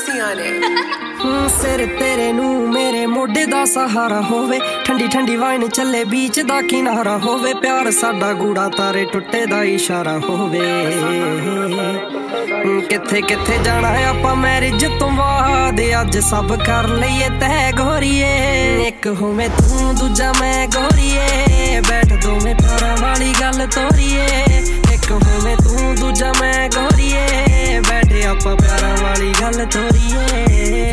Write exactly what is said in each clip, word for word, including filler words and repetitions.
ਹੁੰਦੀਆਂ ਨੇ। ਸਿਰ ਤੇਰੇ ਨੂੰ ਮੇਰੇ ਮੋਢੇ ਦਾ ਸਹਾਰਾ ਹੋਵੇ, ਠੰਡੀ ਠੰਡੀ ਵਾਈਨ ਚੱਲੇ ਬੀਚ ਦਾ ਕਿਨਾਰਾ ਹੋਵੇ, ਪਿਆਰ ਸਾਡਾ ਗੂੜਾ ਤਾਰੇ ਟੁੱਟੇ ਦਾ ਇਸ਼ਾਰਾ ਹੋਵੇ। ਕਿੱਥੇ ਕਿੱਥੇ ਜਾਣਾ ਆਪਾਂ ਮੈਰਿਜ ਤੋਂ ਬਾਅਦ, ਅੱਜ ਸਭ ਕਰ ਲਈਏ ਤੈਅ ਗੋਰੀਏ। ਇੱਕ ਹੋਵੇਂ ਤੂੰ ਦੂਜਾ ਮੈਂ ਗੋਰੀਏ, ਬੈਠ ਦੋਵੇਂ ਪਿਆਰਾਂ ਵਾਲੀ ਗੱਲ ਤੋਰੀਏ। ਇੱਕ ਹੋਵੇਂ ਤੂੰ ਦੂਜਾ ਮੈਂ ਗੋਰੀਏ, ਬੈਠੇ ਆਪਾਂ ਪਿਆਰਾਂ ਵਾਲੀ ਗੱਲ ਤੋਰੀਏ।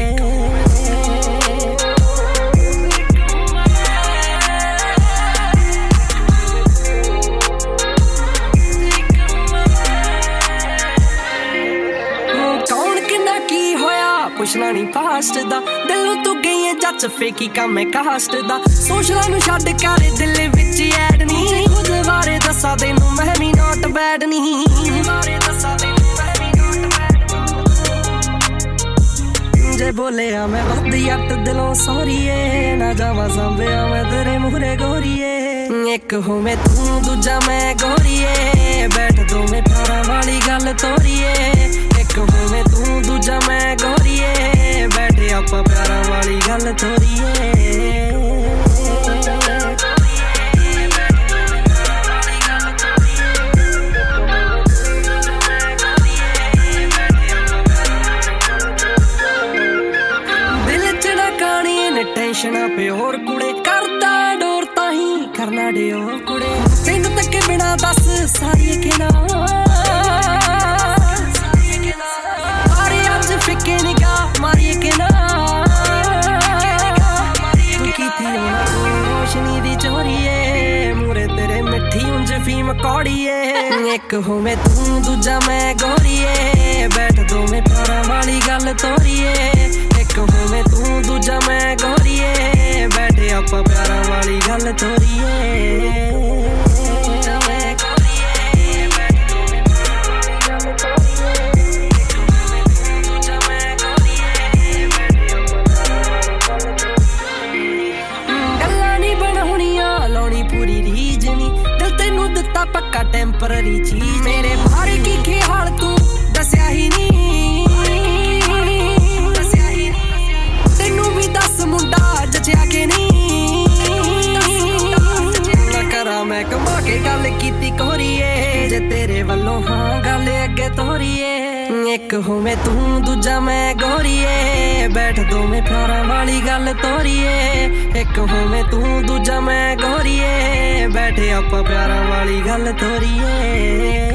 ਪੁੱਛਣਾ ਨੀ ਪਾਸਟ ਦਾ, ਦਿਲੋਂ ਤੂੰ ਗਈ ਏ ਜੱਜ ਫੇਕੀ ਕੰਮ ਏ ਕਾਸਟ ਦਾ। ਸੋਸ਼ਲਾਂ ਨੂੰ ਛੱਡ ਕਰ ਦਿਲ ਵਿੱਚ ਐਡ ਨੀ, ਖੁਦ ਬਾਰੇ ਦੱਸਾਂ ਤੈਨੂੰ ਮੈਂ ਵੀ ਨੋਟ ਬੈਡ ਨੀ। ਜੇ ਬੋਲਿਆ ਮੈਂ ਵੱਧ ਜੱਟ ਦਿਲੋਂ ਸੌਰੀਏ, ਨਾ ਜਾਵਾਂ ਸਾਂਭਿਆ ਮੈਂ ਤੇਰੇ ਮੂਹਰੇ ਗੋਰੀਏ। ਇੱਕ ਹੋਵੇਂ ਤੂੰ ਦੂਜਾ ਮੈਂ ਗੋਰੀਏ, ਬੈਠ ਦੋਵੇਂ ਪਿਆਰਾਂ ਵਾਲੀ ਗੱਲ ਤੋਰੀਏ। ਇੱਕ ਹੋਵੇਂ ਤੂੰ ਦੂਜਾ ਮੈਂ ਗੋਰੀਏ, ਬੈਠੇ ਆਪਾਂ ਪਿਆਰਾਂ ਵਾਲੀ ਗੱਲ ਤੋਰੀਏ। ਟੈਨਸ਼ਨਾਂ ਪਿਓਰ ਕੁੜੇ ਕਰਦਾ ਡੋਰ ਤਾਂ ਹੀ ਕਰਨਾ ਡਿਓ ਕੁੜੇ। ਤੈਨੂੰ ਤੱਕੇ ਬਿਨਾ ਦੱਸ ਸਾਰੀਏ ਕਿ ਨਾ, ਮਾਰੇ ਅੱਜ ਫਿੱਕੇ ਨਿਗਾਹ ਮਾਰੀਏ ਕਿ ਨਾ। ਤੂੰ ਕੀਤੀ ਉਹਨਾਂ ਰੋਸ਼ਨੀ ਦੀ ਚੋਰੀਏ, ਮੂਰੇ ਤੇਰੇ ਮਿੱਠੀ ਉਂਝ ਫੀਮ ਕੌੜੀਏ। ਇੱਕ ਹੋਵੇਂ ਤੂੰ ਦੂਜਾ ਮੈਂ ਗੋਰੀਏ, ਬੈਠ ਦੋਵੇਂ ਪਿਆਰਾਂ ਵਾਲੀ ਗੱਲ ਤੋਰੀਏ। ਇੱਕ ਹੋਵੇਂ ਤੂੰ ਦੂਜਾ ਮੈਂ ਗੋਰੀਏ, ਬੈਠੇ ਆਪਾਂ ਪਿਆਰਾਂ ਵਾਲੀ ਗੱਲ ਤੋਰੀਏ। ਗੱਲਾਂ ਨੀ ਬਣਾਉਣੀਆਂ ਲਾਉਣੀ ਪੂਰੀ ਰੀਝ ਨੀ, ਦਿਲ ਤੈਨੂੰ ਦਿੱਤਾ ਪੱਕਾ ਟੈਂਪਰਰੀ ਚੀਜ਼। ਮੇਰੇ ਬਾਰੇ ਕੀ ਖਿਆਲ ਤੂੰ ਦੱਸਿਆ ਹੀ ਨੀ, ਮੁੰਡਾ ਜਚਿਆ ਕਿ ਨਹੀਂ। ਨਾ ਕਰਾਂ ਮੈਂ ਕਮਾ ਕੇ ਗੱਲ ਕੀਤੀ ਕੋਰੀਏ, ਜੇ ਤੇਰੇ ਵੱਲੋਂ ਹਾਂ ਗੱਲ ਅੱਗੇ ਤੋਰੀਏ। ਇੱਕ ਹੋਵੇਂ ਤੂੰ ਦੂਜਾ ਮੈਂ ਗੋਰੀਏ, ਬੈਠ ਦੋਵੇਂ ਪਿਆਰਾਂ ਵਾਲੀ ਗੱਲ ਤੋਰੀਏ। ਇੱਕ ਹੋਵੇਂ ਤੂੰ ਦੂਜਾ ਮੈਂ ਗੋਰੀਏ, ਬੈਠੇ ਆਪਾਂ ਪਿਆਰਾਂ ਵਾਲੀ ਗੱਲ ਤੋਰੀਏ।